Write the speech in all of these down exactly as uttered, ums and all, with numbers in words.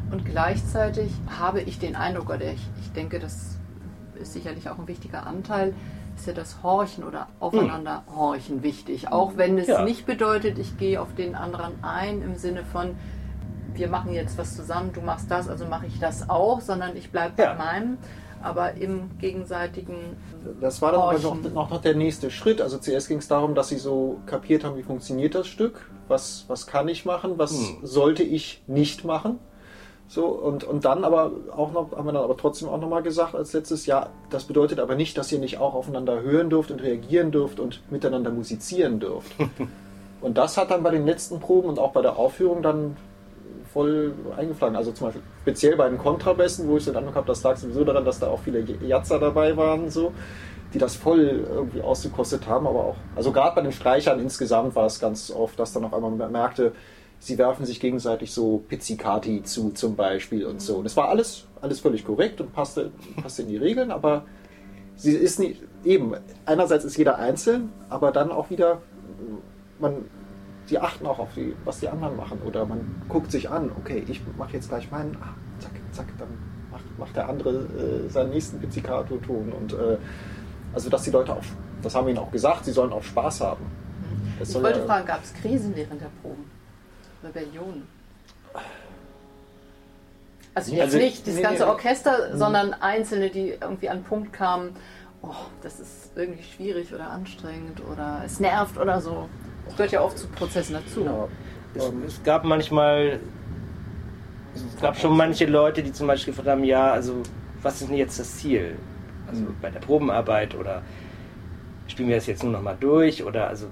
Und gleichzeitig habe ich den Eindruck, oder ich, ich denke, das ist sicherlich auch ein wichtiger Anteil, ist ja das Horchen oder aufeinander horchen wichtig. Auch wenn es ja. nicht bedeutet, ich gehe auf den anderen ein im Sinne von, wir machen jetzt was zusammen, du machst das, also mache ich das auch, sondern ich bleibe ja. bei meinem, aber im gegenseitigen Das war dann aber noch, noch, noch der nächste Schritt. Also zuerst ging es darum, dass sie so kapiert haben, wie funktioniert das Stück, was, was kann ich machen, was hm. sollte ich nicht machen. So, und, und dann aber auch noch, haben wir dann aber trotzdem auch nochmal gesagt als letztes, ja, das bedeutet aber nicht, dass ihr nicht auch aufeinander hören dürft und reagieren dürft und miteinander musizieren dürft. Und das hat dann bei den letzten Proben und auch bei der Aufführung dann voll eingeflogen. Also zum Beispiel speziell bei den Kontrabässen, wo ich so den Eindruck habe, das lag sowieso daran, dass da auch viele Jatzer dabei waren, so, die das voll irgendwie ausgekostet haben, aber auch, also gerade bei den Streichern insgesamt war es ganz oft, dass dann auf einmal man merkte, sie werfen sich gegenseitig so Pizzicati zu zum Beispiel und so. Und es war alles, alles völlig korrekt und passte, passte in die Regeln, aber sie ist nicht, eben, einerseits ist jeder einzeln, aber dann auch wieder, man, die achten auch auf die, was die anderen machen oder man guckt sich an, okay, ich mache jetzt gleich meinen, ah, zack, zack, dann macht, macht der andere äh, seinen nächsten Pizzicato-Ton und äh, also dass die Leute auch, das haben wir ihnen auch gesagt, sie sollen auch Spaß haben. Das ich wollte ja, fragen, gab es Krisen während der Proben? Rebellion. Also jetzt also, nicht das nee, ganze Orchester, nee. sondern Einzelne, die irgendwie an den Punkt kamen, oh, das ist irgendwie schwierig oder anstrengend oder es nervt oder so. Das gehört ja oft zu Prozessen dazu. Genau. Es, es gab manchmal, es gab schon manche Leute, die zum Beispiel gefragt haben, ja, also was ist denn jetzt das Ziel? Also mhm. bei der Probenarbeit oder spielen wir das jetzt nur noch mal durch oder also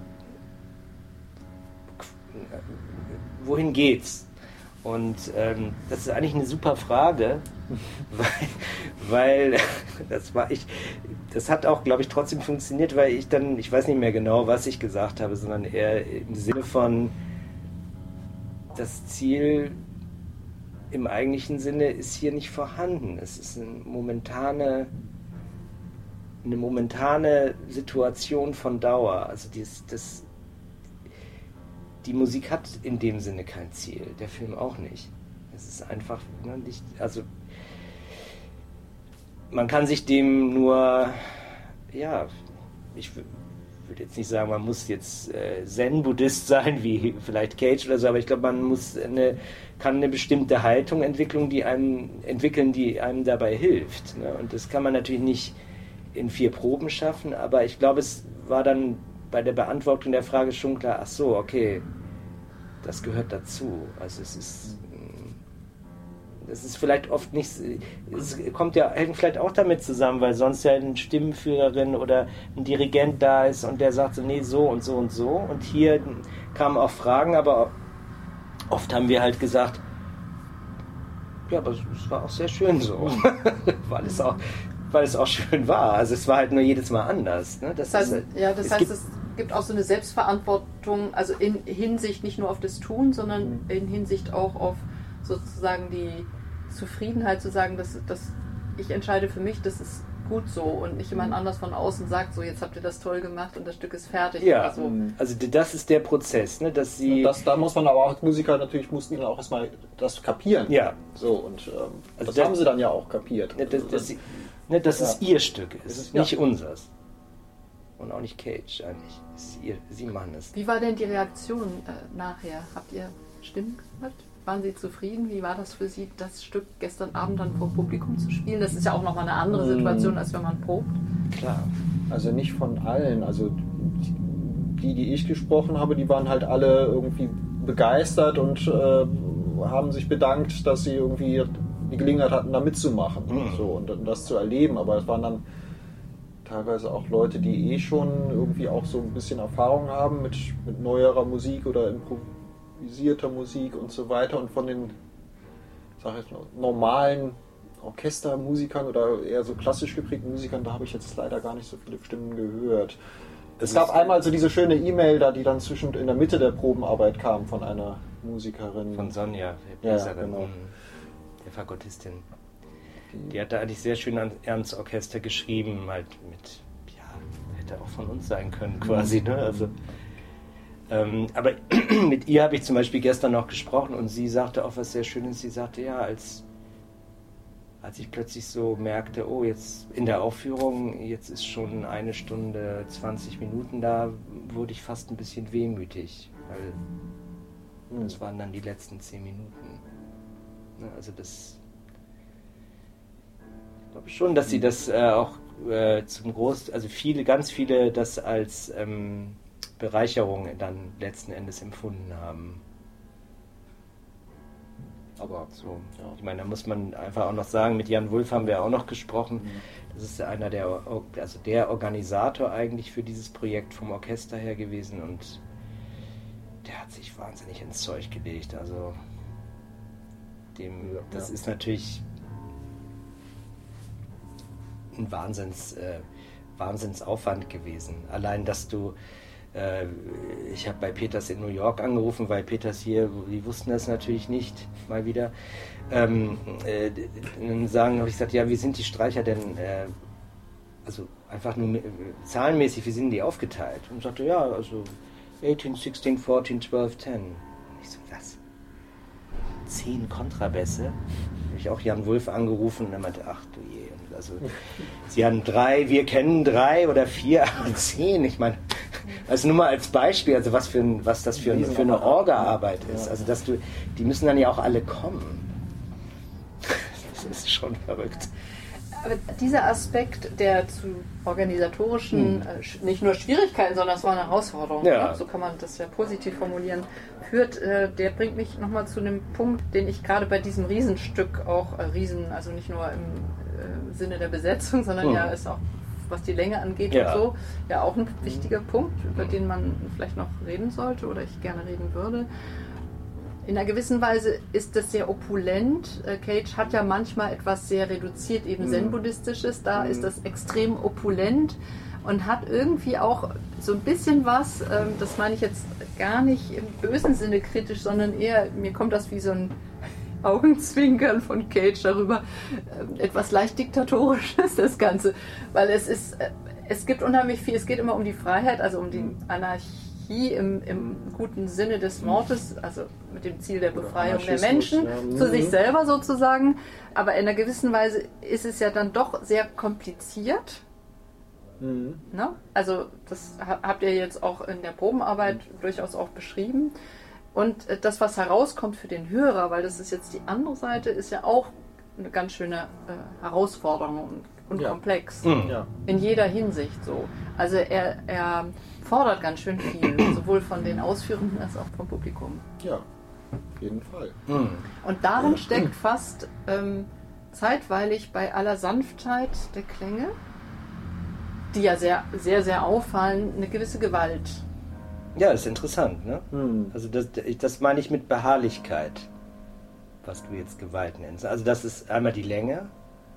wohin geht's? Und ähm, das ist eigentlich eine super Frage, weil, weil das war ich, das hat auch, glaube ich, trotzdem funktioniert, weil ich dann, ich weiß nicht mehr genau, was ich gesagt habe, sondern eher im Sinne von, das Ziel im eigentlichen Sinne ist hier nicht vorhanden. Es ist eine momentane, eine momentane Situation von Dauer. Also dieses, das Die Musik hat in dem Sinne kein Ziel, der Film auch nicht. Es ist einfach, ne, nicht, also man kann sich dem nur, ja, ich würde jetzt nicht sagen, man muss jetzt äh, Zen-Buddhist sein, wie vielleicht Cage oder so, aber ich glaube, man muss eine, kann eine bestimmte Haltung entwickeln, die einem entwickeln, die einem dabei hilft. Ne? Und das kann man natürlich nicht in vier Proben schaffen, aber ich glaube, es war dann bei der Beantwortung der Frage schon klar, ach so, okay, das gehört dazu. Also es ist, es ist vielleicht oft nicht, es kommt ja vielleicht auch damit zusammen, weil sonst ja eine Stimmenführerin oder ein Dirigent da ist und der sagt so, nee, so und so und so. Und hier kamen auch Fragen, aber oft haben wir halt gesagt, ja, aber es war auch sehr schön so, weil es auch weil es auch schön war. Also es war halt nur jedes Mal anders. Ne? Das, das heißt, ist, ja, das es heißt, gibt, es gibt auch so eine Selbstverantwortung, also in Hinsicht nicht nur auf das Tun, sondern in Hinsicht auch auf sozusagen die Zufriedenheit zu sagen, dass, dass ich entscheide für mich, das ist gut so und nicht jemand anders von außen sagt, so jetzt habt ihr das toll gemacht und das Stück ist fertig. Ja, so. Also das ist der Prozess, ne, dass sie... Das, da muss man aber auch als Musiker natürlich, mussten ihnen auch erstmal das kapieren. Ja. So, und ähm, also das, das haben sie dann ja auch kapiert. Ne, das, das, Ne, dass ja. es ihr Stück ist, ist nicht ja. unseres. Und auch nicht Cage eigentlich. Es ist ihr, sie machen es. Wie war denn die Reaktion äh, nachher? Habt ihr Stimmen gehört? Waren Sie zufrieden? Wie war das für Sie, das Stück gestern Abend dann vor Publikum zu spielen? Das ist ja auch nochmal eine andere Situation, als wenn man probt. Klar. Also nicht von allen. Also die, die ich gesprochen habe, die waren halt alle irgendwie begeistert und äh, haben sich bedankt, dass sie irgendwie die Gelegenheit hatten, da mitzumachen mhm. so, und, und das zu erleben. Aber es waren dann teilweise auch Leute, die eh schon irgendwie auch so ein bisschen Erfahrung haben mit, mit neuerer Musik oder improvisierter Musik und so weiter. Und von den, sag ich mal, normalen Orchestermusikern oder eher so klassisch geprägten Musikern, da habe ich jetzt leider gar nicht so viele Stimmen gehört. Es gab einmal so diese schöne E-Mail da, die dann zwischen in der Mitte der Probenarbeit kam von einer Musikerin. Von Sonja, der ja, genau. der Fagottistin. Die hat da eigentlich sehr schön ans Orchester geschrieben, halt mit, ja, hätte auch von uns sein können quasi, ne? Also, Ähm, aber mit ihr habe ich zum Beispiel gestern noch gesprochen und sie sagte auch was sehr Schönes. Sie sagte, ja, als, als ich plötzlich so merkte, oh, jetzt in der Aufführung, jetzt ist schon eine Stunde, zwanzig Minuten da, wurde ich fast ein bisschen wehmütig, weil das waren dann die letzten zehn Minuten. Also das, ich glaube schon, dass sie das äh, auch äh, zum Groß, also viele, ganz viele das als ähm, Bereicherung dann letzten Endes empfunden haben. Aber so, ja. Ich meine, da muss man einfach auch noch sagen, mit Jan Wulff haben wir auch noch gesprochen. Mhm. Das ist einer der, also der Organisator eigentlich für dieses Projekt vom Orchester her gewesen und der hat sich wahnsinnig ins Zeug gelegt. Also dem, das ja. ist natürlich ein Wahnsinns, äh, Wahnsinnsaufwand gewesen. Allein, dass du ich habe bei Peters in New York angerufen, weil Peters hier, die wussten das natürlich nicht, mal wieder. Ähm, äh, dann sagen, habe ich gesagt, ja, wie sind die Streicher denn, äh, also einfach nur äh, zahlenmäßig, wie sind die aufgeteilt? Und sagte, ja, also achtzehn, sechzehn, vierzehn, zwölf, zehn. Und ich so, was? Zehn Kontrabässe? Habe ich auch Jan Wulff angerufen und er meinte, ach du je. Also, sie haben drei, wir kennen drei oder vier, aber zehn. Ich meine, also nur mal als Beispiel, also was für ein, was das für, ein, für eine Orga-Arbeit ist. Also dass du, die müssen dann ja auch alle kommen. Das ist schon verrückt. Aber dieser Aspekt, der zu organisatorischen, hm. äh, nicht nur Schwierigkeiten, sondern es war eine Herausforderung, ja. ne? So kann man das ja positiv formulieren, führt, äh, der bringt mich nochmal zu einem Punkt, den ich gerade bei diesem Riesenstück auch, äh, Riesen, also nicht nur im äh, Sinne der Besetzung, sondern hm. ja ist auch, was die Länge angeht ja. und so, ja auch ein wichtiger Punkt, über den man vielleicht noch reden sollte oder ich gerne reden würde. In einer gewissen Weise ist das sehr opulent. Cage hat ja manchmal etwas sehr reduziert, eben Zen-Buddhistisches. Da ist das extrem opulent und hat irgendwie auch so ein bisschen was, das meine ich jetzt gar nicht im bösen Sinne kritisch, sondern eher, mir kommt das wie so ein Augenzwinkern von Cage darüber, etwas leicht Diktatorisches, das Ganze. Weil es ist, es gibt unheimlich viel, es geht immer um die Freiheit, also um die Anarchie. Im, im guten Sinne des Wortes, also mit dem Ziel der Befreiung der Menschen, ja. zu sich selber sozusagen. Aber in einer gewissen Weise ist es ja dann doch sehr kompliziert. Mhm. Ne? Also das habt ihr jetzt auch in der Probenarbeit mhm. durchaus auch beschrieben. Und das, was herauskommt für den Hörer, weil das ist jetzt die andere Seite, ist ja auch eine ganz schöne äh, Herausforderung und, und ja. komplex. Mhm. Ja. In jeder Hinsicht so. Also er, er fordert ganz schön viel, sowohl von den Ausführenden als auch vom Publikum. Ja, auf jeden Fall. Mhm. Und darin steckt fast ähm, zeitweilig bei aller Sanftheit der Klänge, die ja sehr, sehr, sehr auffallen, eine gewisse Gewalt. Ja, das ist interessant, ne? Mhm. Also das, das meine ich mit Beharrlichkeit, was du jetzt Gewalt nennst. Also das ist einmal die Länge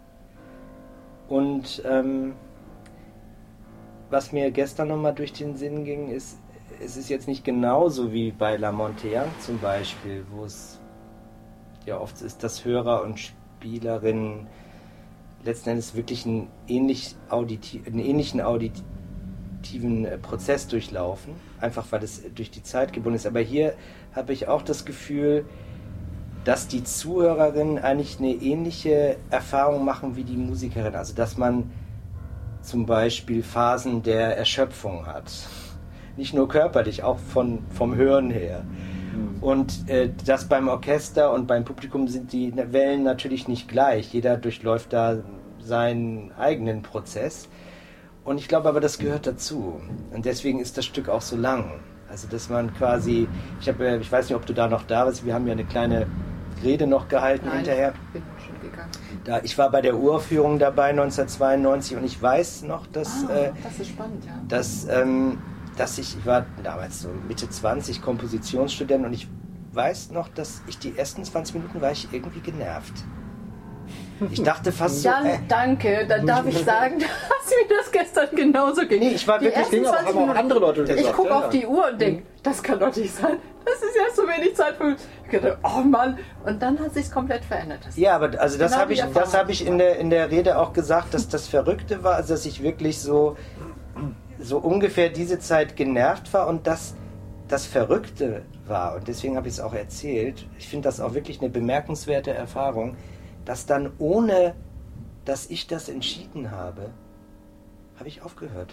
und ähm, was mir gestern nochmal durch den Sinn ging, ist, es ist jetzt nicht genauso wie bei La Monte-Young zum Beispiel, wo es ja oft ist, dass Hörer und Spielerinnen letzten Endes wirklich einen, ähnlich auditi- einen ähnlichen auditiven Prozess durchlaufen, einfach weil es durch die Zeit gebunden ist. Aber hier habe ich auch das Gefühl, dass die Zuhörerinnen eigentlich eine ähnliche Erfahrung machen wie die Musikerin. Also dass man zum Beispiel Phasen der Erschöpfung hat. Nicht nur körperlich, auch von, vom Hören her. Mhm. Und äh, das beim Orchester und beim Publikum sind die Wellen natürlich nicht gleich. Jeder durchläuft da seinen eigenen Prozess. Und ich glaube aber, das gehört dazu. Und deswegen ist das Stück auch so lang. Also dass man quasi, ich, hab, ich weiß nicht, ob du da noch da bist, wir haben ja eine kleine Rede noch gehalten Nein, hinterher. Ich bin schon gegangen. Da, ich war bei der Uraufführung dabei neunzehnhundertzweiundneunzig und ich weiß noch, dass, ah, äh, das ist spannend, ja. dass, ähm, dass ich, ich war damals so Mitte zwanzig Kompositionsstudent und ich weiß noch, dass ich die ersten zwanzig Minuten war ich irgendwie genervt. Ich dachte fast Jan, so... Äh, danke, dann darf ich sagen, dass mir das gestern genauso ging. Nee, ich war die wirklich... Dinge, aber haben auch andere Leute gesagt. Ich gucke ja, auf ja. die Uhr und denke, das kann doch nicht sein. Das ist ja so wenig Zeit für mich. Ich dachte, oh Mann. Und dann hat sich's komplett verändert. Das ja, aber also das genau habe ich, das hab ich in der, in der Rede auch gesagt, dass das Verrückte war, also dass ich wirklich so, so ungefähr diese Zeit genervt war und dass das Verrückte war, und deswegen habe ich es auch erzählt, ich finde das auch wirklich eine bemerkenswerte Erfahrung, dass dann ohne, dass ich das entschieden habe, habe ich aufgehört.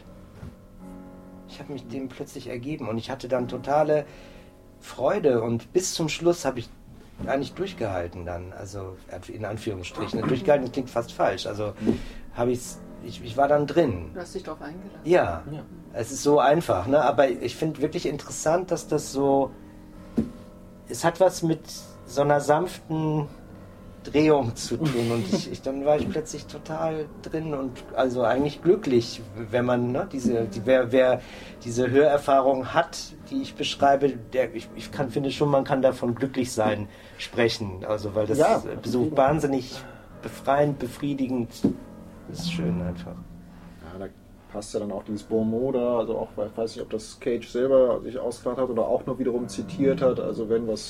Ich habe mich dem plötzlich ergeben und ich hatte dann totale Freude und bis zum Schluss habe ich eigentlich durchgehalten dann, also in Anführungsstrichen. Durchgehalten klingt fast falsch, also habe ich's, ich ich war dann drin. Du hast dich darauf eingelassen. Ja, ja, es ist so einfach, ne? Aber ich finde wirklich interessant, dass das so, es hat was mit so einer sanften Drehung zu tun und ich, ich, dann war ich plötzlich total drin und also eigentlich glücklich, wenn man ne, diese, die, wer, wer diese Hörerfahrung hat, die ich beschreibe, der, ich, ich kann, finde schon, man kann davon glücklich sein sprechen, also weil das ja, so wahnsinnig befreiend, befriedigend ist, schön einfach. Ja, da passt ja dann auch dieses Bon mot da, also auch, ich weiß nicht, ob das Cage selber sich ausgedacht hat oder auch nur wiederum zitiert hat, also wenn was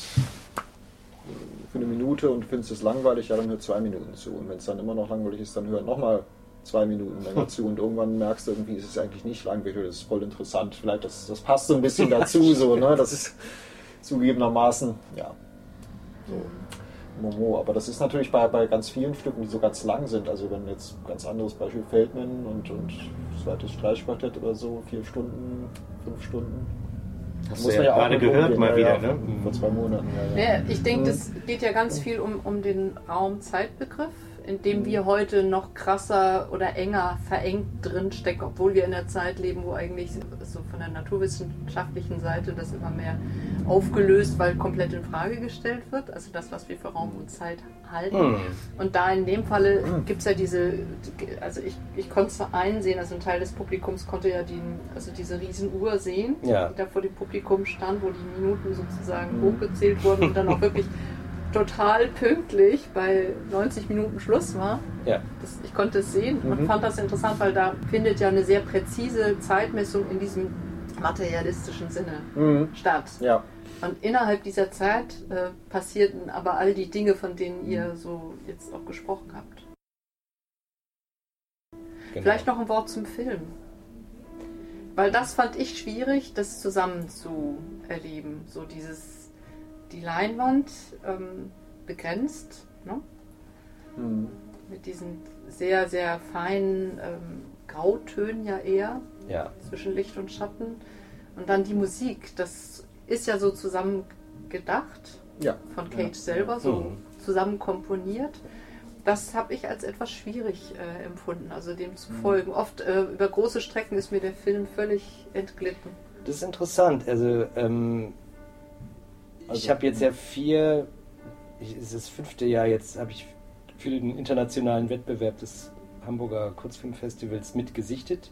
für eine Minute und du findest es langweilig, ja, dann hör zwei Minuten zu. Und wenn es dann immer noch langweilig ist, dann hör nochmal zwei Minuten länger zu. Und irgendwann merkst du irgendwie, ist es eigentlich nicht langweilig, das ist voll interessant. Vielleicht, das, das passt so ein bisschen dazu, so, ne? Das ist zugegebenermaßen, ja, so, Momo. Aber das ist natürlich bei, bei ganz vielen Stücken, die so ganz lang sind. Also wenn jetzt ein ganz anderes Beispiel Feldman und, und zweites Streichquartett oder so, vier Stunden, fünf Stunden. Das muss man ja, ja gerade gehört umgehen, mal ja, wieder, ne? Vor zwei Monaten. Ja, ja. Ja, ich denke, das geht ja ganz viel um, um den Raum-Zeit-Begriff, in dem wir heute noch krasser oder enger verengt drinstecken, obwohl wir in einer Zeit leben, wo eigentlich so von der naturwissenschaftlichen Seite das immer mehr aufgelöst, weil komplett in Frage gestellt wird, also das, was wir für Raum und Zeit halten. Mhm. Und da in dem Falle gibt es ja diese, also ich, ich konnte es einsehen, also ein Teil des Publikums konnte ja die, also diese Riesenuhr sehen, ja. die da vor dem Publikum stand, wo die Minuten sozusagen mhm. hochgezählt wurden und dann auch wirklich total pünktlich bei neunzig Minuten Schluss war. Ja. Das, ich konnte es sehen und Mhm. fand das interessant, weil da findet ja eine sehr präzise Zeitmessung in diesem materialistischen Sinne Mhm. statt. Ja. Und innerhalb dieser Zeit äh, passierten aber all die Dinge, von denen ihr so jetzt auch gesprochen habt. Genau. Vielleicht noch ein Wort zum Film. Weil das fand ich schwierig, das zusammen zu erleben. So dieses, die Leinwand ähm, begrenzt, ne? Mhm. Mit diesen sehr, sehr feinen ähm, Grautönen ja eher, Ja. zwischen Licht und Schatten. Und dann die Musik, das ist ja so zusammen gedacht, Ja. von Cage Ja. selber, so Mhm. zusammen komponiert. Das habe ich als etwas schwierig äh, empfunden, also dem zu Mhm. folgen. Oft äh, über große Strecken ist mir der Film völlig entglitten. Das ist interessant. Also, ähm, Also, ich habe jetzt ja vier, ich, es ist das fünfte Jahr jetzt, habe ich für den internationalen Wettbewerb des Hamburger Kurzfilmfestivals mitgesichtet.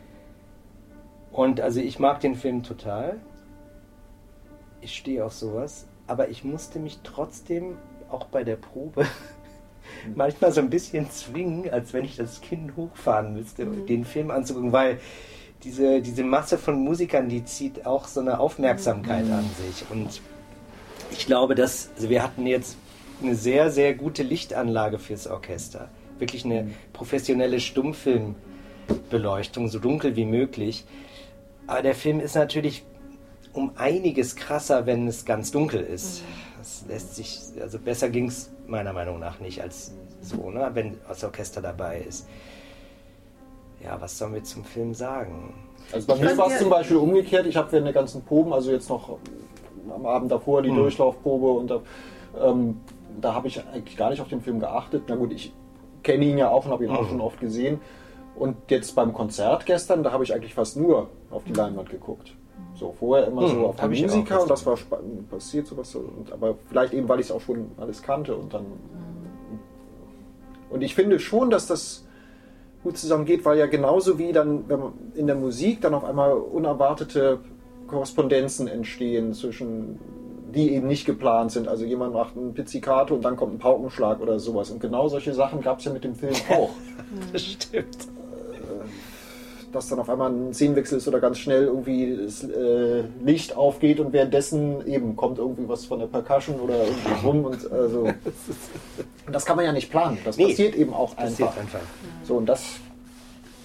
Und also ich mag den Film total. Ich stehe auf sowas. Aber ich musste mich trotzdem auch bei der Probe manchmal so ein bisschen zwingen, als wenn ich das Kinn hochfahren müsste, Mhm. den Film anzugucken, weil diese, diese Masse von Musikern, die zieht auch so eine Aufmerksamkeit Mhm. an sich. Und ich glaube, dass also wir hatten jetzt eine sehr, sehr gute Lichtanlage fürs Orchester. Wirklich eine Mhm. professionelle Stummfilmbeleuchtung, so dunkel wie möglich. Aber der Film ist natürlich um einiges krasser, wenn es ganz dunkel ist. Das lässt sich, also besser ging es meiner Meinung nach nicht als so, ne, wenn das Orchester dabei ist. Ja, was sollen wir zum Film sagen? Also bei Ich mir fand war es ja- zum Beispiel umgekehrt. Ich habe während der ganzen Proben, also jetzt noch am Abend davor die Mhm. Durchlaufprobe und da, ähm, da habe ich eigentlich gar nicht auf den Film geachtet. Na gut, ich kenne ihn ja auch und habe ihn auch Mhm. schon oft gesehen. Und jetzt beim Konzert gestern, da habe ich eigentlich fast nur auf die Leinwand geguckt. So, vorher immer Mhm, so auf hab den ich auch Musiker und das gestern. war spannend, passiert sowas. So. Und, aber vielleicht eben, weil ich es auch schon alles kannte und dann. Und ich finde schon, dass das gut zusammengeht, weil ja genauso wie dann, wenn man in der Musik dann auf einmal unerwartete Korrespondenzen entstehen zwischen, die eben nicht geplant sind. Also jemand macht ein Pizzicato und dann kommt ein Paukenschlag oder sowas. Und genau solche Sachen gab es ja mit dem Film auch. Das stimmt. Dass dann auf einmal ein Szenenwechsel ist oder ganz schnell irgendwie das äh, Licht aufgeht und währenddessen eben kommt irgendwie was von der Percussion oder irgendwie rum und also und das kann man ja nicht planen. Das Nee, passiert eben auch Passiert einfach. einfach. So, und das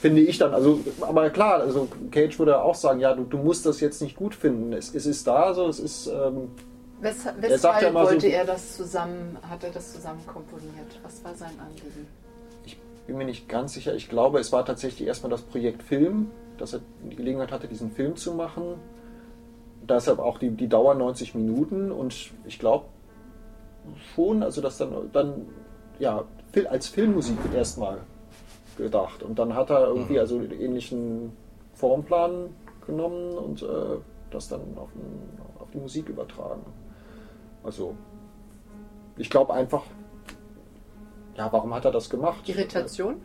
finde ich dann, also, aber klar, also Cage würde auch sagen, ja, du, du musst das jetzt nicht gut finden. Es, es ist da, so, es ist... Ähm, Wes, weshalb ja wollte so, er das zusammen, hat er das zusammen komponiert? Was war sein Anliegen? Ich bin mir nicht ganz sicher. Ich glaube, es war tatsächlich erstmal das Projekt Film, dass er die Gelegenheit hatte, diesen Film zu machen. Deshalb auch die, die Dauer neunzig Minuten und ich glaube schon, also das dann, dann ja, als Filmmusik erstmal gedacht. Und dann hat er irgendwie also den ähnlichen Formplan genommen und äh, das dann auf, ein, auf die Musik übertragen. Also, ich glaube einfach, ja, warum hat er das gemacht? Irritation?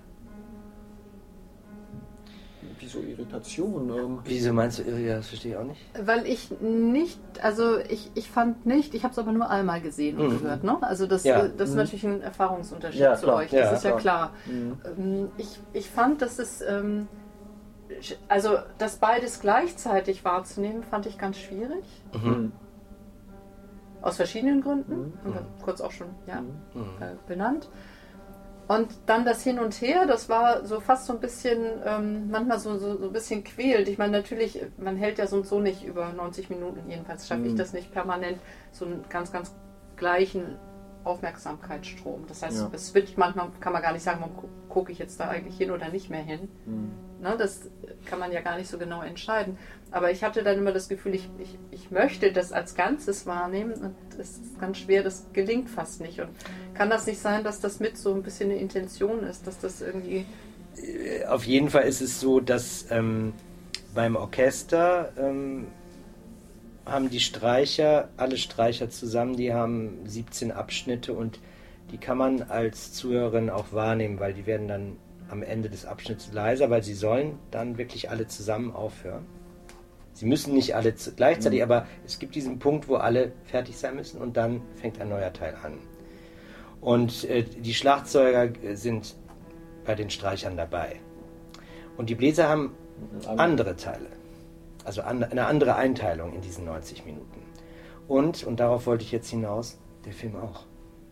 Wieso Irritation? Ähm Wieso meinst du Irritation? Das verstehe ich auch nicht. Weil ich nicht, also ich, ich fand nicht, ich habe es aber nur einmal gesehen und mhm. gehört, ne? Also das, ja. das ist mhm. natürlich ein Erfahrungsunterschied ja, zu klar. euch, das ja, ist ja klar. Mhm. Ich, ich fand, dass es, ähm, also das beides gleichzeitig wahrzunehmen, fand ich ganz schwierig. Mhm. Aus verschiedenen Gründen, Mhm. haben wir kurz auch schon ja, Mhm. äh, benannt. Und dann das Hin und Her, das war so fast so ein bisschen, ähm, manchmal so, so, so ein bisschen quält. Ich meine, natürlich, man hält ja so und so nicht über neunzig Minuten, jedenfalls schaffe Mhm. ich das nicht permanent, so einen ganz, ganz gleichen Aufmerksamkeitsstrom. Das heißt, Ja. es switcht manchmal, kann man gar nicht sagen, warum gu gucke ich jetzt da eigentlich hin oder nicht mehr hin. Mhm. Ne, das kann man ja gar nicht so genau entscheiden. Aber ich hatte dann immer das Gefühl, ich, ich, ich möchte das als Ganzes wahrnehmen und es ist ganz schwer, das gelingt fast nicht. Und kann das nicht sein, dass das mit so ein bisschen eine Intention ist, dass das irgendwie... Auf jeden Fall ist es so, dass ähm, beim Orchester ähm, haben die Streicher, alle Streicher zusammen, die haben siebzehn Abschnitte und die kann man als Zuhörerin auch wahrnehmen, weil die werden dann am Ende des Abschnitts leiser, weil sie sollen dann wirklich alle zusammen aufhören. Sie müssen nicht alle gleichzeitig, mhm. aber es gibt diesen Punkt, wo alle fertig sein müssen und dann fängt ein neuer Teil an. Und äh, die Schlagzeuger sind bei den Streichern dabei. Und die Bläser haben andere Teile, also an, eine andere Einteilung in diesen neunzig Minuten. Und, und darauf wollte ich jetzt hinaus, der Film auch.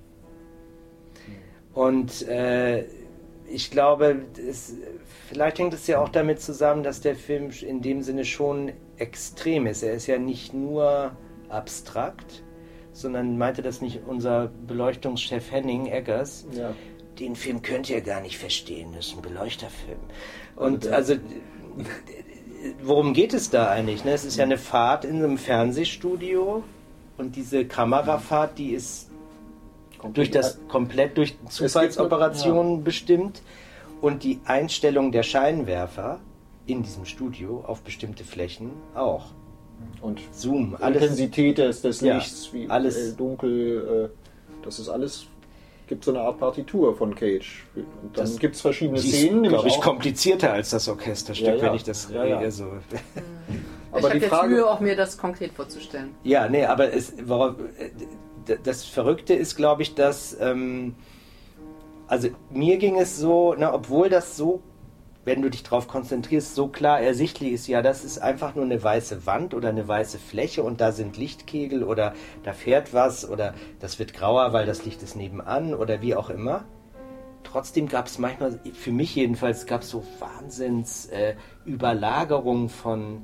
Und äh, ich glaube, es, vielleicht hängt es ja auch damit zusammen, dass der Film in dem Sinne schon extrem ist. Er ist ja nicht nur abstrakt, sondern meinte das nicht unser Beleuchtungschef Henning Eggers. Ja. Den Film könnt ihr gar nicht verstehen, das ist ein Beleuchterfilm. Und ja. also, worum geht es da eigentlich? Ne? Es ist ja eine Fahrt in einem Fernsehstudio und diese Kamerafahrt, die ist durch das komplett durch Zufallsoperationen ja. bestimmt und die Einstellung der Scheinwerfer in diesem Studio auf bestimmte Flächen auch. Und Zoom, alles. Intensität des, des Lichts, ja, wie alles. Äh, dunkel, äh, das ist alles, gibt so eine Art Partitur von Cage. Und dann gibt es verschiedene die Szenen. ist, glaube ich, komplizierter als das Orchesterstück, ja, ja. wenn ich das ja, ja. so... Aber ich habe jetzt Frage, Mühe, auch mir das konkret vorzustellen. Ja, nee, aber es, worauf, das Verrückte ist, glaube ich, dass, ähm, also mir ging es so, na, obwohl das so, wenn du dich darauf konzentrierst, so klar ersichtlich ist, ja, das ist einfach nur eine weiße Wand oder eine weiße Fläche und da sind Lichtkegel oder da fährt was oder das wird grauer, weil das Licht ist nebenan oder wie auch immer. Trotzdem gab es manchmal, für mich jedenfalls, gab es so Wahnsinns äh, Überlagerung von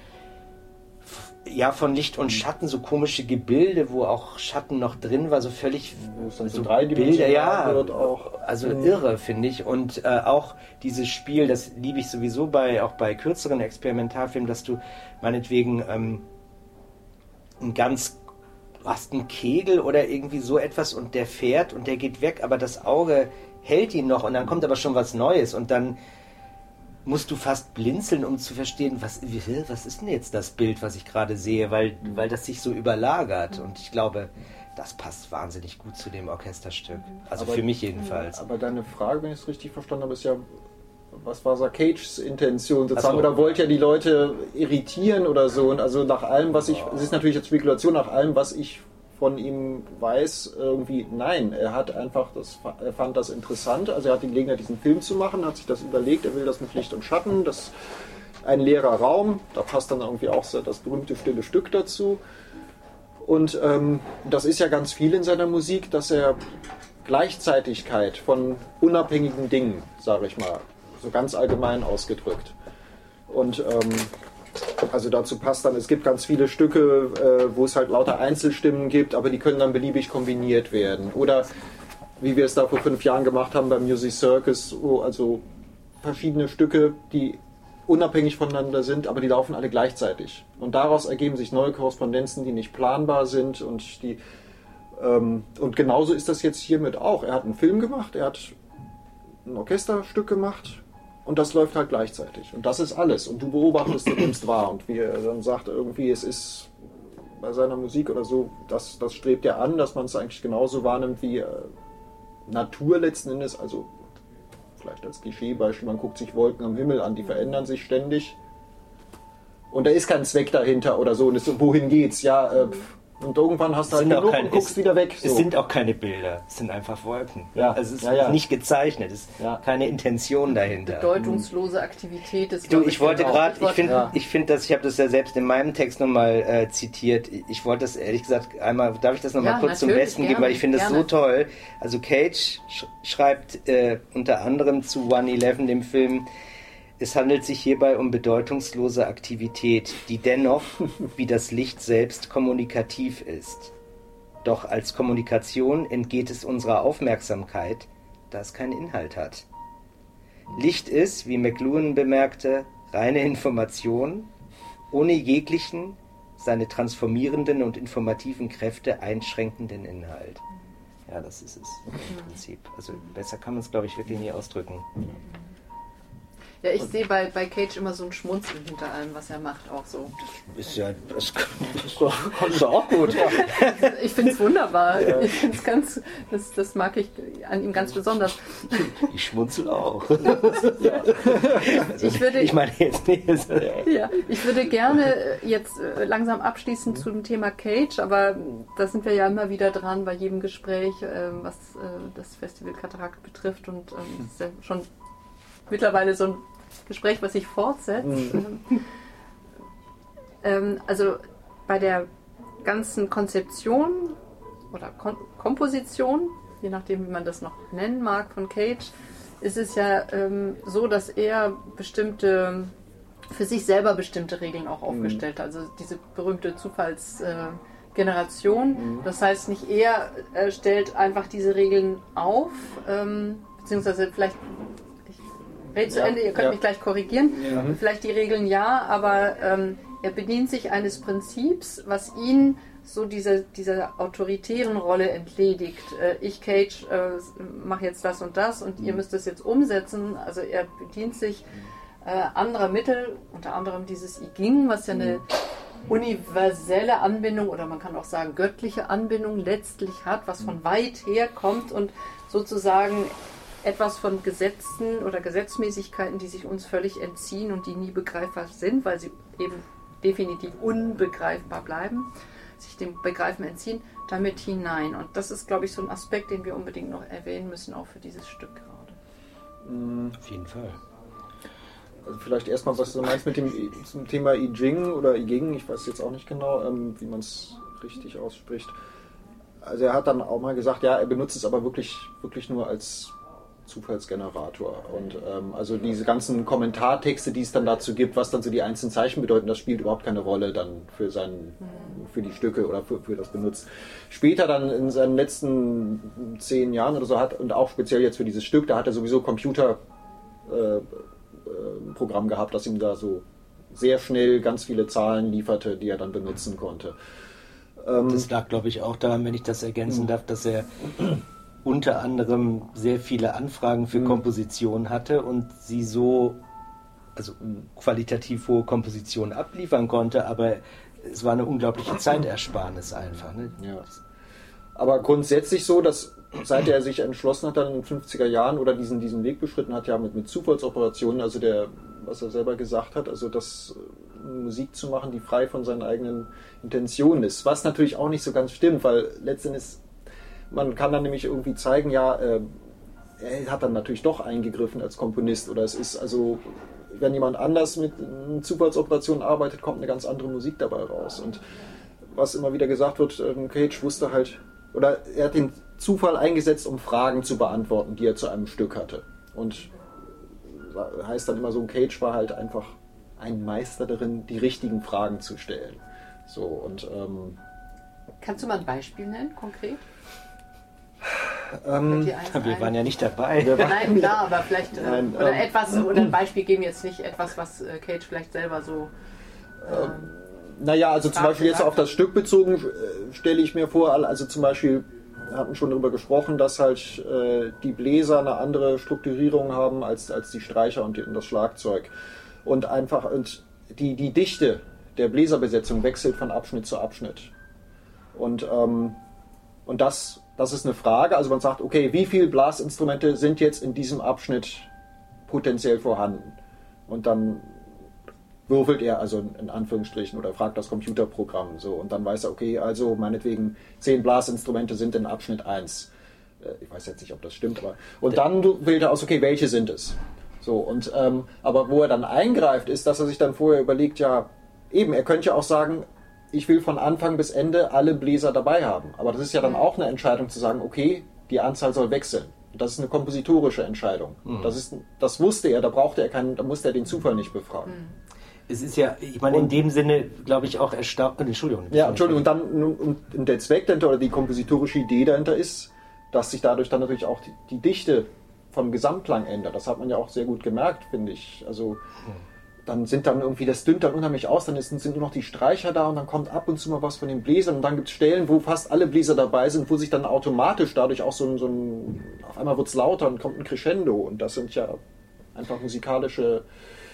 ja, von Licht und Schatten, so komische Gebilde, wo auch Schatten noch drin war, so völlig so, so Bilder, ja, wird auch. Also mhm. irre, finde ich. Und äh, auch dieses Spiel, das liebe ich sowieso bei auch bei kürzeren Experimentalfilmen, dass du meinetwegen ähm, ein ganz, du hast einen Kegel oder irgendwie so etwas und der fährt und der geht weg, aber das Auge hält ihn noch und dann kommt aber schon was Neues und dann musst du fast blinzeln, um zu verstehen, was, was ist denn jetzt das Bild, was ich gerade sehe, weil, weil das sich so überlagert. Und ich glaube, das passt wahnsinnig gut zu dem Orchesterstück. Also aber, für mich jedenfalls. Aber deine Frage, wenn ich es richtig verstanden habe, ist ja, was war so Cages Intention sozusagen? So. Oder wollte ja die Leute irritieren oder so? Und also nach allem, was ich, es ist natürlich jetzt Spekulation, nach allem, was ich von ihm weiß, irgendwie nein. Er hat einfach, das, er fand das interessant, also er hat die Gelegenheit, diesen Film zu machen, hat sich das überlegt, er will das mit Licht und Schatten, das ein leerer Raum, da passt dann irgendwie auch das berühmte stille Stück dazu. Und ähm, das ist ja ganz viel in seiner Musik, dass er Gleichzeitigkeit von unabhängigen Dingen, sage ich mal, so ganz allgemein ausgedrückt. Und ähm, also dazu passt dann, es gibt ganz viele Stücke, äh, wo es halt lauter Einzelstimmen gibt, aber die können dann beliebig kombiniert werden. Oder wie wir es da vor fünf Jahren gemacht haben beim Music Circus, wo also verschiedene Stücke, die unabhängig voneinander sind, aber die laufen alle gleichzeitig. Und daraus ergeben sich neue Korrespondenzen, die nicht planbar sind. Und, die, ähm, und genauso ist das jetzt hiermit auch. Er hat einen Film gemacht, er hat ein Orchesterstück gemacht. Und das läuft halt gleichzeitig. Und das ist alles. Und du beobachtest und nimmst wahr. Und wie er dann sagt, irgendwie, es ist bei seiner Musik oder so, das, das strebt er an, dass man es eigentlich genauso wahrnimmt wie äh, Natur letzten Endes. Also vielleicht als Klischeebeispiel, man guckt sich Wolken am Himmel an, die verändern sich ständig. Und da ist kein Zweck dahinter oder so. Und es, wohin geht's? Ja, äh, und irgendwann hast du halt genug keine, und guckst es, wieder weg. So. Es sind auch keine Bilder, es sind einfach Wolken. Ja. Also es ist ja, ja. nicht gezeichnet, es ist ja. keine Intention dahinter. Bedeutungslose Aktivität ist. Du, ich wollte gerade, ich Wort. finde, ja. ich finde das, ich habe das ja selbst in meinem Text nochmal äh, zitiert. Ich wollte das ehrlich gesagt einmal, darf ich das nochmal Ja, kurz zum Besten gerne, geben, weil ich finde das gerne. so toll. Also Cage sch- schreibt äh, unter anderem zu one eleven, dem Film: Es handelt sich hierbei um bedeutungslose Aktivität, die dennoch, wie das Licht selbst, kommunikativ ist. Doch als Kommunikation entgeht es unserer Aufmerksamkeit, da es keinen Inhalt hat. Licht ist, wie McLuhan bemerkte, reine Information, ohne jeglichen, seine transformierenden und informativen Kräfte einschränkenden Inhalt. Ja, das ist es im Prinzip. Also besser kann man es, glaube ich, wirklich nie ausdrücken. Ja, ich sehe bei, bei Cage immer so ein Schmunzeln hinter allem, was er macht, auch so. Ist ja, das kannst du auch gut. Ja. Ich finde es wunderbar. Ja. Ich finde es ganz, das, das mag ich an ihm ganz besonders. Ich schmunzel auch. Ja. Ich, würde, ich meine jetzt nicht. Ja, ich würde gerne jetzt langsam abschließen zum Thema Cage, aber da sind wir ja immer wieder dran bei jedem Gespräch, was das Festival Katarakt betrifft, und es ist ja schon mittlerweile so ein Gespräch, was sich fortsetzt. Mhm. ähm, also bei der ganzen Konzeption oder Kon- Komposition, je nachdem, wie man das noch nennen mag, von Cage, ist es ja ähm, so, dass er bestimmte, für sich selber bestimmte Regeln auch aufgestellt hat. Also diese berühmte Zufallsgeneration. Äh, mhm. Das heißt, nicht er äh, stellt einfach diese Regeln auf, ähm, beziehungsweise vielleicht Red zu ja, Ende, ihr könnt ja. mich gleich korrigieren. Ja. Vielleicht die Regeln ja, aber ähm, er bedient sich eines Prinzips, was ihn so dieser, dieser autoritären Rolle entledigt. Äh, ich, Cage, äh, mache jetzt das und das und mhm. ihr müsst es jetzt umsetzen. Also er bedient sich äh, anderer Mittel, unter anderem dieses I Ging, was ja eine universelle Anbindung oder man kann auch sagen göttliche Anbindung letztlich hat, was von weit her kommt und sozusagen etwas von Gesetzen oder Gesetzmäßigkeiten, die sich uns völlig entziehen und die nie begreifbar sind, weil sie eben definitiv unbegreifbar bleiben, sich dem Begreifen entziehen, damit hinein. Und das ist, glaube ich, so ein Aspekt, den wir unbedingt noch erwähnen müssen, auch für dieses Stück gerade. Auf jeden Fall. Also vielleicht erstmal, was du meinst mit dem zum Thema I Ging oder I Ging, ich weiß jetzt auch nicht genau, ähm, wie man es richtig ausspricht. Also er hat dann auch mal gesagt, ja, er benutzt es aber wirklich, wirklich nur als Zufallsgenerator. Und ähm, also diese ganzen Kommentartexte, die es dann dazu gibt, was dann so die einzelnen Zeichen bedeuten, das spielt überhaupt keine Rolle dann für seinen, für die Stücke oder für, für das Benutzt. Später dann in seinen letzten zehn Jahren oder so hat, und auch speziell jetzt für dieses Stück, da hat er sowieso Computer äh, äh, Programm gehabt, das ihm da so sehr schnell ganz viele Zahlen lieferte, die er dann benutzen konnte. Ähm, das lag, glaube ich, auch daran, wenn ich das ergänzen darf, dass er unter anderem sehr viele Anfragen für mhm. Kompositionen hatte und sie so, also qualitativ hohe Kompositionen abliefern konnte, aber es war eine unglaubliche Zeitersparnis einfach. Ne? Ja. Aber grundsätzlich so, dass seit er sich entschlossen hat, dann in den fünfziger Jahren oder diesen, diesen Weg beschritten hat, ja mit, mit Zufallsoperationen, also der, was er selber gesagt hat, also das Musik zu machen, die frei von seinen eigenen Intentionen ist. Was natürlich auch nicht so ganz stimmt, weil letztendlich man kann dann nämlich irgendwie zeigen, ja, äh, er hat dann natürlich doch eingegriffen als Komponist oder es ist also, wenn jemand anders mit Zufallsoperationen arbeitet, kommt eine ganz andere Musik dabei raus. Und was immer wieder gesagt wird, äh, Cage wusste halt, oder er hat den Zufall eingesetzt, um Fragen zu beantworten, die er zu einem Stück hatte. Und heißt dann immer so, Cage war halt einfach ein Meister darin, die richtigen Fragen zu stellen. So, und, ähm, kannst du mal ein Beispiel nennen, konkret? Ähm, wir waren ja nicht dabei. Nein, klar, aber vielleicht äh, Nein, oder ähm, etwas, oder ein Beispiel geben jetzt nicht, etwas, was äh, Cage vielleicht selber so... Ähm, naja, also zum Beispiel jetzt auf das Stück bezogen, äh, stelle ich mir vor, also zum Beispiel, wir hatten schon darüber gesprochen, dass halt äh, die Bläser eine andere Strukturierung haben als, als die Streicher und, die, und das Schlagzeug. Und einfach und die, die Dichte der Bläserbesetzung wechselt von Abschnitt zu Abschnitt. Und, ähm, und das, das ist eine Frage, also man sagt, okay, wie viele Blasinstrumente sind jetzt in diesem Abschnitt potenziell vorhanden? Und dann würfelt er also in Anführungsstrichen oder fragt das Computerprogramm so und dann weiß er, okay, also meinetwegen zehn Blasinstrumente sind in Abschnitt eins. Ich weiß jetzt nicht, ob das stimmt, aber und dann wählt er aus, okay, welche sind es? So und ähm, aber wo er dann eingreift, ist, dass er sich dann vorher überlegt, ja, eben, er könnte ja auch sagen, ich will von Anfang bis Ende alle Bläser dabei haben. Aber das ist ja dann auch eine Entscheidung zu sagen, okay, die Anzahl soll wechseln. Das ist eine kompositorische Entscheidung. Mhm. Das ist, das wusste er, da brauchte er keinen, da musste er den Zufall nicht befragen. Mhm. Es ist ja, ich meine, in dem Sinne, glaube ich, auch erstaunlich. Entschuldigung. Ja, Entschuldigung. Und dann und der Zweck dahinter oder die kompositorische Idee dahinter ist, dass sich dadurch dann natürlich auch die, die Dichte vom Gesamtklang ändert. Das hat man ja auch sehr gut gemerkt, finde ich. Also dann sind dann irgendwie, das dünnt dann unheimlich aus, dann ist, sind nur noch die Streicher da und dann kommt ab und zu mal was von den Bläsern und dann gibt es Stellen, wo fast alle Bläser dabei sind, wo sich dann automatisch dadurch auch so ein, so ein auf einmal wird es lauter und kommt ein Crescendo und das sind ja einfach musikalische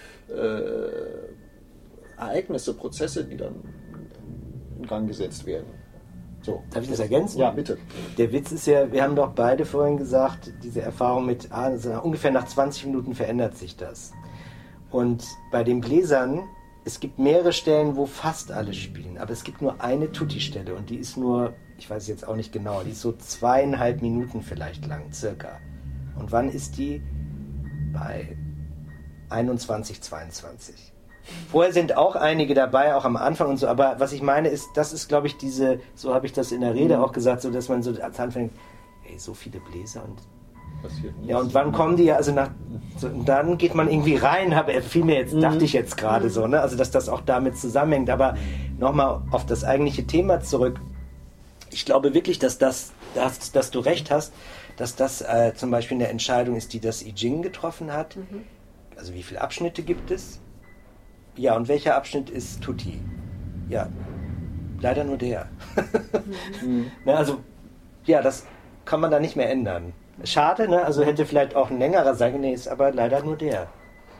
äh, Ereignisse, Prozesse, die dann in Gang gesetzt werden. So. Darf ich das ergänzen? Ja, bitte. Der Witz ist ja, wir haben doch beide vorhin gesagt, diese Erfahrung mit, also ungefähr nach zwanzig Minuten verändert sich das. Und bei den Bläsern, es gibt mehrere Stellen, wo fast alle spielen, aber es gibt nur eine Tutti-Stelle und die ist nur, ich weiß jetzt auch nicht genau, die ist so zweieinhalb Minuten vielleicht lang, circa. Und wann ist die? Bei einundzwanzig, zweiundzwanzig. Vorher sind auch einige dabei, auch am Anfang und so, aber was ich meine ist, das ist, glaube ich, diese, so habe ich das in der Rede auch gesagt, so dass man so als Anfang, ey, so viele Bläser und ja, und wann kommen die, also nach, so, und dann geht man irgendwie rein, habe, fiel mir jetzt, dachte ich jetzt gerade so, ne, also dass das auch damit zusammenhängt, aber nochmal auf das eigentliche Thema zurück, ich glaube wirklich, dass das, dass, dass du recht hast, dass das äh, zum Beispiel eine Entscheidung ist, die das I Ching getroffen hat, mhm. Also wie viele Abschnitte gibt es? Ja, und welcher Abschnitt ist Tutti? Ja, leider nur der. Mhm. Ne, also, ja, das kann man da nicht mehr ändern. Schade, ne? Also hätte vielleicht auch ein längerer sein, nee, ist aber leider nur der.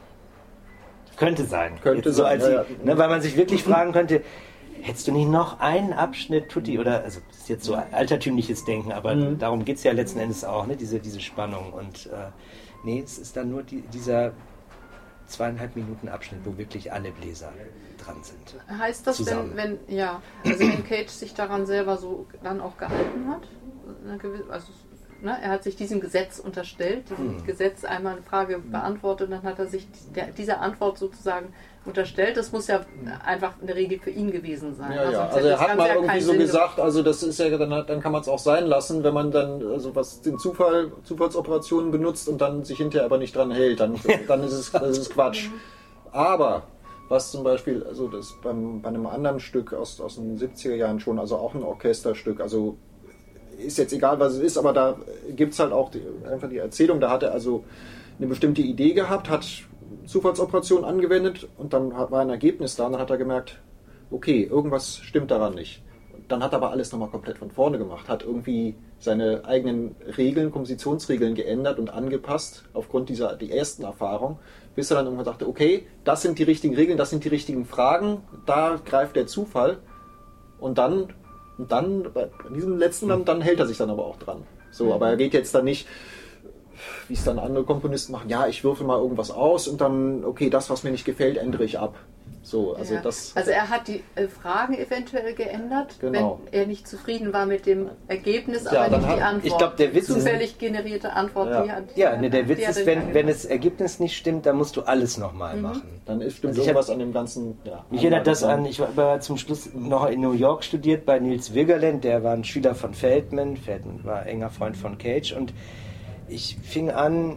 Könnte sein. Könnte so sein, als ja, ich, ne, weil man sich wirklich fragen könnte, hättest du nicht noch einen Abschnitt Tutti oder, also das ist jetzt so altertümliches Denken, aber mhm. darum geht es ja letzten Endes auch, ne? Diese, diese Spannung und äh, nee, es ist dann nur die, dieser zweieinhalb Minuten Abschnitt, wo wirklich alle Bläser dran sind. Heißt das, wenn, wenn, ja, also wenn Cage sich daran selber so dann auch gehalten hat? Also, ne, er hat sich diesem Gesetz unterstellt, diesem hm. Gesetz einmal eine Frage beantwortet und dann hat er sich der, dieser Antwort sozusagen unterstellt. Das muss ja einfach eine Regel für ihn gewesen sein. Ja, ja. Also er hat mal ja irgendwie so Sinn gesagt, also das ist ja, dann, dann kann man es auch sein lassen, wenn man dann also was den Zufall, Zufallsoperationen benutzt und dann sich hinterher aber nicht dran hält, dann, dann ist es, das ist Quatsch. Aber was zum Beispiel, also das beim, bei einem anderen Stück aus, aus den siebziger Jahren schon, also auch ein Orchesterstück, also ist jetzt egal, was es ist, aber da gibt es halt auch die, einfach die Erzählung, da hat er also eine bestimmte Idee gehabt, hat Zufallsoperation angewendet und dann war ein Ergebnis da und dann hat er gemerkt, okay, irgendwas stimmt daran nicht. Dann hat er aber alles nochmal komplett von vorne gemacht, hat irgendwie seine eigenen Regeln, Kompositionsregeln geändert und angepasst aufgrund dieser die ersten Erfahrung, bis er dann irgendwann sagte, okay, das sind die richtigen Regeln, das sind die richtigen Fragen, da greift der Zufall und dann Und dann, bei diesem letzten, dann, dann hält er sich dann aber auch dran. So, aber er geht jetzt dann nicht, wie es dann andere Komponisten machen, ja, ich würfel mal irgendwas aus und dann, okay, das, was mir nicht gefällt, ändere ich ab. So, also, ja. das, also er hat die äh, Fragen eventuell geändert, genau. wenn er nicht zufrieden war mit dem Ergebnis, ja, aber nicht hat, die Antwort. Ich glaube, der Witz zufällig ist, generierte Antwort. Ja, die hat, ja ne, der Witz ist, wenn, wenn das Ergebnis nicht stimmt, dann musst du alles nochmal mhm. machen. Dann ist, stimmt also irgendwas hab, an dem ganzen... Ja, mich erinnert das an, ich war zum Schluss noch in New York studiert bei Nils Wirgerland, der war ein Schüler von Feldman, Feldman war enger Freund von Cage und ich fing an,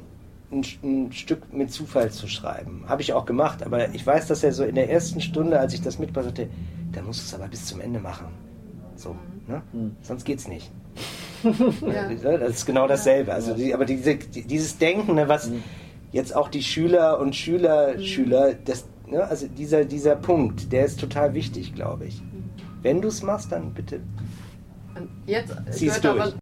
ein, ein Stück mit Zufall zu schreiben. Habe ich auch gemacht, aber ich weiß, dass er so in der ersten Stunde, als ich das mitbrachte, sagte, da musst du es aber bis zum Ende machen. So, ne? Mhm. Sonst geht's nicht. Ja. Das ist genau dasselbe. Also, die, aber diese, die, dieses Denken, ne, was mhm. jetzt auch die Schüler und Schüler, mhm. Schüler, das, ne, also dieser, dieser Punkt, der ist total wichtig, glaube ich. Wenn du es machst, dann bitte. Und jetzt gehört aber